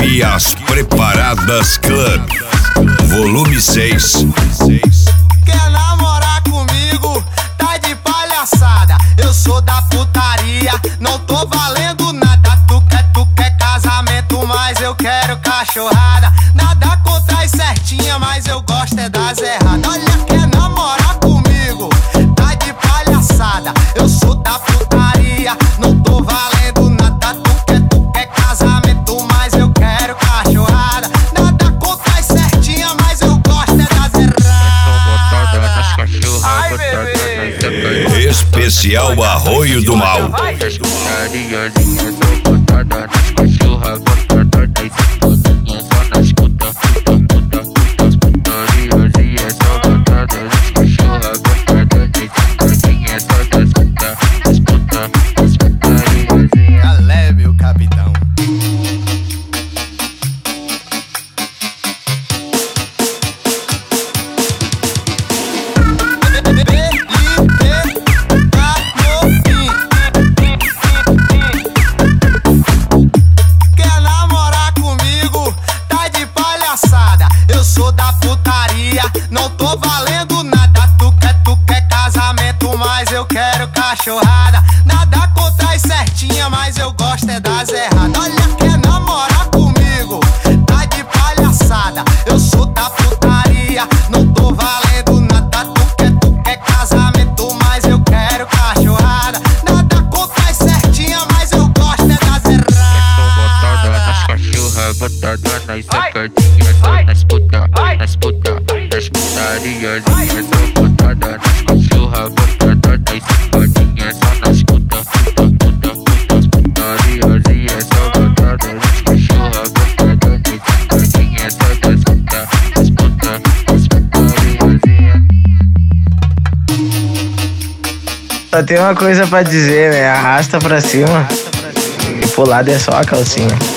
Novinhas Preparadas Club, volume 6. Quer namorar comigo? Tá de palhaçada. Eu sou da putaria, não tô valendo nada. Tu quer casamento, mas eu quero cachorrada. Nada contra as certinhas, mas eu gosto é das erradas. Olha, quer namorar comigo? Tá de palhaçada. Eu sou da putaria, não tô valendo nada. Tu quer casamento, mas eu quero cachorrada. Nada contra as certinhas, mas eu gosto é das erradas. Ai, bebê. Especial Arroio do Mal. Galé, meu capitão. Quer namorar comigo? Tá de palhaçada. Eu sou da putaria, não tô valendo nada. Tu quer casamento, mas eu quero cachorrada. Nada contra as certinhas, mas eu gosto é das erradas. Olha, quer namorar comigo? Tá de palhaçada. Eu sou da putaria, não tô valendo nada. Tu quer casamento, mas eu quero cachorrada. Nada contra as certinhas, mas eu gosto é das erradas. Botada nas sacadinhas, nas puta, nas putarias, só botada nas cachorra, botada nas sacadinhas, só nas putarias, só botada nas cachorra, botada nas sacadinhas, só nas putarias. Só tem uma coisa pra dizer, né? Arrasta pra cima e pro lado é só a calcinha.